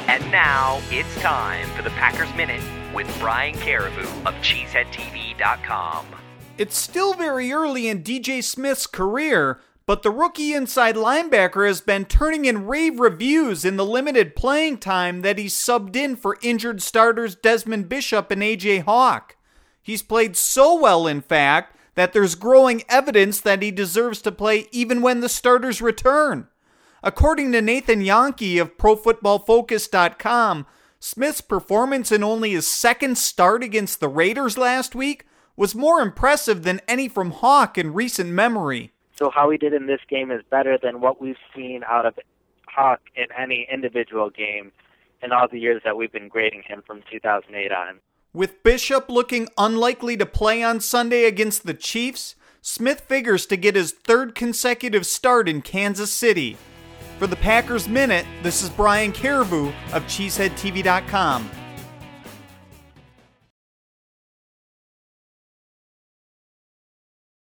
And now it's time for the Packers Minute with Brian Caribou of CheeseheadTV.com. It's still very early in DJ Smith's career, but the rookie inside linebacker has been turning in rave reviews in the limited playing time that he's subbed in for injured starters Desmond Bishop and A.J. Hawk. He's played so well, in fact, that there's growing evidence that he deserves to play even when the starters return. According to Nathan Jahnke of ProFootballFocus.com, Smith's performance in only his second start against the Raiders last week was more impressive than any from Hawk in recent memory. So how he did in this game is better than what we've seen out of Hawk in any individual game in all the years that we've been grading him from 2008 on. With Bishop looking unlikely to play on Sunday against the Chiefs, Smith figures to get his third consecutive start in Kansas City. For the Packers Minute, this is Brian Caribou of CheeseheadTV.com.